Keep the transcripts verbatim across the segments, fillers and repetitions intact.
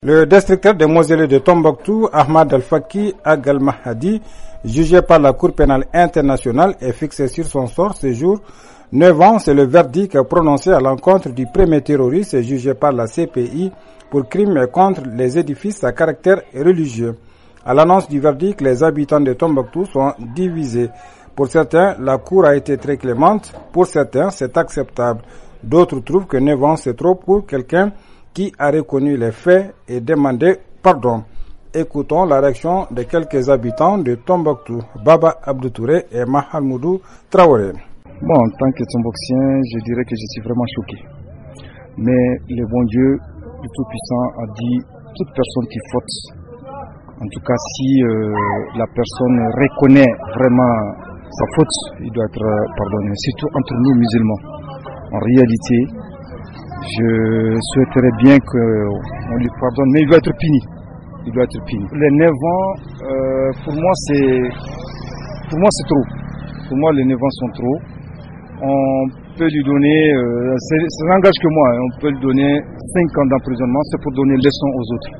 Le destructeur de mausolée de Tombouctou, Ahmad Al-Faki Ag Al-Mahdi, jugé par la Cour pénale internationale et fixé sur son sort ce jour, neuf ans, c'est le verdict prononcé à l'encontre du premier terroriste jugé par la C P I pour crime contre les édifices à caractère religieux. À l'annonce du verdict, les habitants de Tombouctou sont divisés. Pour certains, la Cour a été très clémente. Pour certains, c'est acceptable. D'autres trouvent que neuf ans, c'est trop pour quelqu'un qui a reconnu les faits et demandé pardon. Écoutons la réaction de quelques habitants de Tombouctou, Baba Abdou Touré et Mahamoudou Traoré. Bon, en tant que Tombouctien, je dirais que je suis vraiment choqué. Mais le bon Dieu, le Tout-Puissant, a dit toute personne qui faute, en tout cas si euh, la personne reconnaît vraiment sa faute, il doit être pardonné, surtout entre nous musulmans. En réalité, je souhaiterais bien qu'on lui pardonne, mais il doit être puni. Il doit être puni. Les neuf ans, euh, pour moi, c'est pour moi c'est trop. Pour moi, les neuf ans sont trop. On peut lui donner, euh, ça n'engage que moi, hein, on peut lui donner cinq ans d'emprisonnement, c'est pour donner leçon aux autres.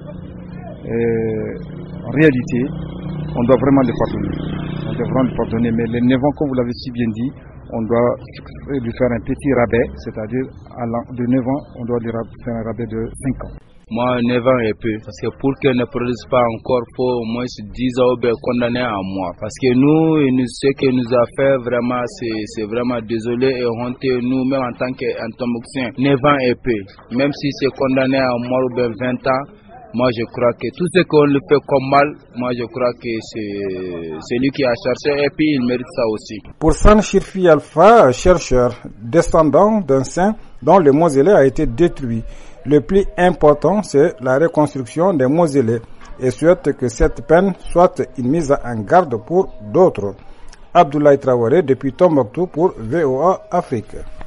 Et, en réalité, on doit vraiment le pardonner. On doit vraiment le pardonner, mais les neuf ans, comme vous l'avez si bien dit, on doit lui faire un petit rabais, c'est-à-dire de neuf ans, on doit lui faire un rabais de cinq ans. Moi, neuf ans et peu, parce que pour qu'elle ne produise pas encore, il faut au moins dix ans condamné à moi. Parce que nous, ce que nous a fait vraiment, c'est vraiment désolé et honteux, nous, même en tant qu'Tombouctien, neuf ans et peu. Même si c'est condamné à mort ou bien vingt ans, moi je crois que tout ce qu'on lui fait comme mal, moi je crois que c'est lui qui a cherché et puis il mérite ça aussi. Pour San Shirfi Alpha, chercheur, descendant d'un saint dont le mausolée a été détruit, le plus important c'est la reconstruction des mausolées et souhaite que cette peine soit une mise en garde pour d'autres. Abdoulaye Traoré depuis Tombouctou pour V O A Afrique.